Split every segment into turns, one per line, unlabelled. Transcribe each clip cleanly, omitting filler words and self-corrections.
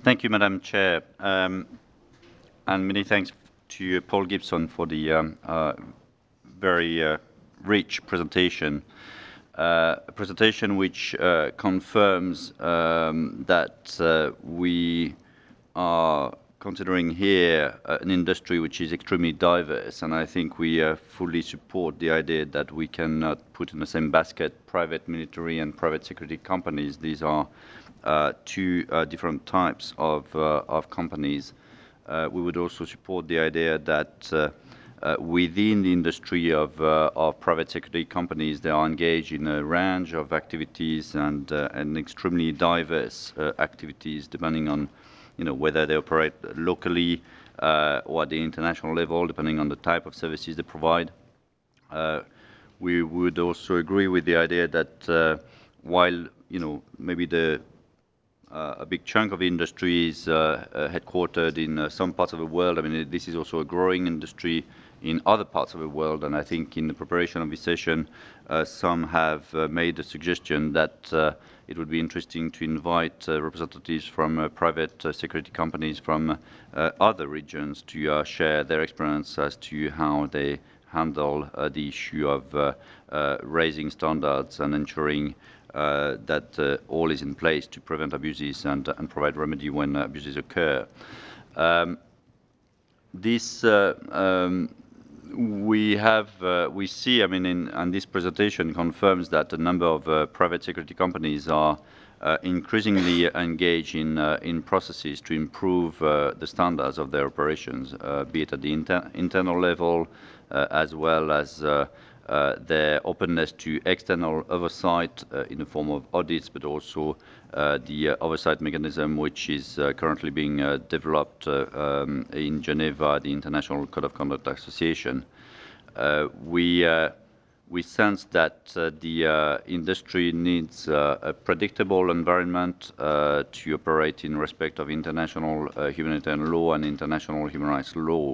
Thank you, Madam Chair, and many thanks to Paul Gibson for the very rich presentation. A presentation which confirms that we are considering here an industry which is extremely diverse, and I think we fully support the idea that we cannot put in the same basket private military and private security companies. These are two different types of companies. We would also support the idea that within the industry of private security companies, they are engaged in a range of activities and extremely diverse activities, depending on whether they operate locally or at the international level, depending on the type of services they provide. We would also agree with the idea that while maybe a big chunk of industry is headquartered in some parts of the world, I mean, this is also a growing industry in other parts of the world, and I think in the preparation of this session, some have made the suggestion that it would be interesting to invite representatives from private security companies from other regions to share their experience as to how they handle the issue of raising standards and ensuring that all is in place to prevent abuses and provide remedy when abuses occur. This we see, I mean, and this presentation confirms that a number of private security companies are increasingly engaged in processes to improve the standards of their operations, be it at the internal level, as well as their openness to external oversight in the form of audits, but also the oversight mechanism which is currently being developed in Geneva, the International Code of Conduct Association. We sense that the industry needs a predictable environment to operate in respect of international humanitarian law and international human rights law.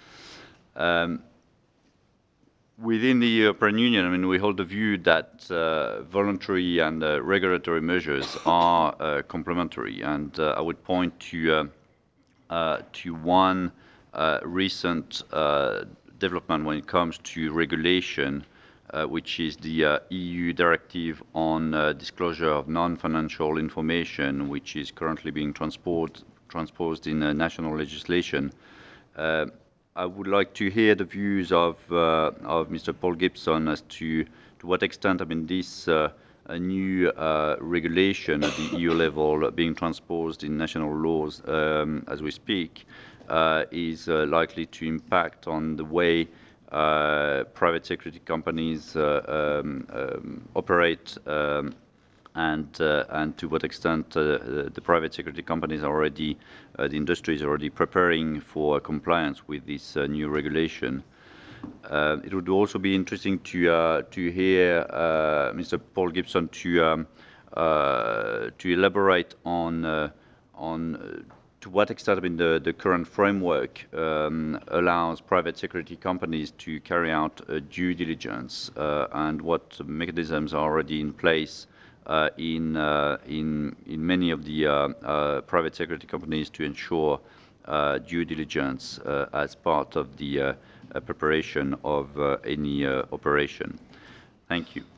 Within the European Union, I mean, we hold the view that voluntary and regulatory measures are complementary, and I would point to one recent development when it comes to regulation, which is the EU directive on disclosure of non-financial information, which is currently being transposed in national legislation. I would like to hear the views of Mr. Paul Gibson as to what extent, I mean, this new regulation at the EU level being transposed in national laws as we speak is likely to impact on the way private security companies operate and to what extent the private security companies are already, the industry is already preparing for compliance with this new regulation. It would also be interesting to hear Mr. Paul Gibson to elaborate on to what extent, I mean, the current framework allows private security companies to carry out due diligence and what mechanisms are already in place in many of the private security companies to ensure due diligence as part of the preparation of any operation. Thank you.